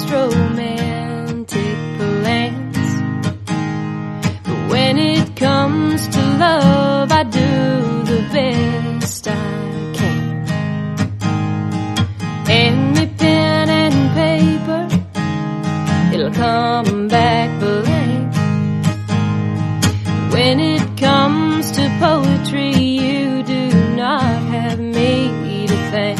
most romantic plans, but when it comes to love, I do the best I can. Hand me pen and paper, it'll come back blank. When it comes to poetry, you do not have me to thank.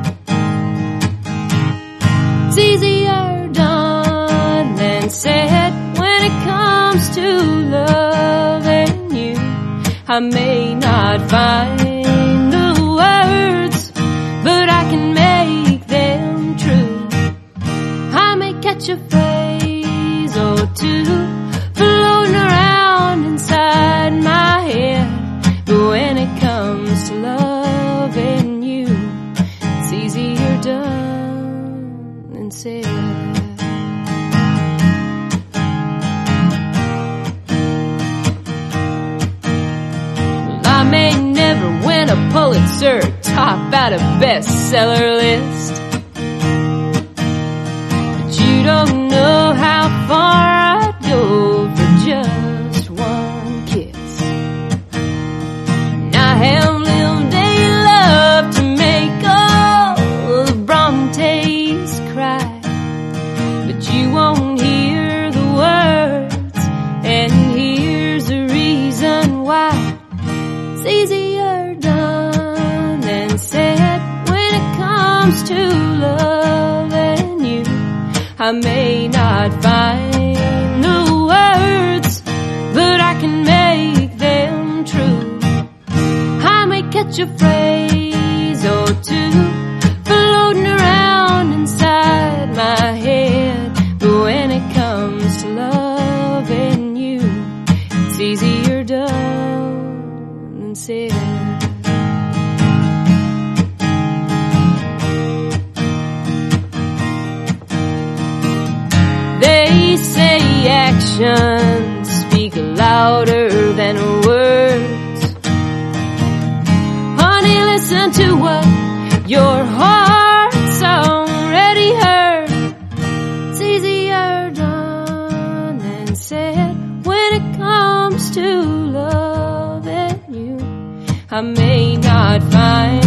It's easier done than said when it comes to loving you. I may not find the words, but I can make them true. I may catch a phrase or two floating around inside my head, but when it comes to loving you, it's easier done than said. I may never win a Pulitzer, top out a bestseller list, but you don't know how far I'd go for just one kiss. And I have lived a love to make all the Brontes cry, but you won't hear the words, and here's the reason why. It's easier done than said when it comes to loving you. I may not find the words, but I can make them true. I may catch a phrase or two floating around inside my head, but when it comes to loving you, it's easier done than said. They say actions speak louder than words. Honey, listen to what your heart's already heard. It's easier done than said when it comes to loving you. I may not find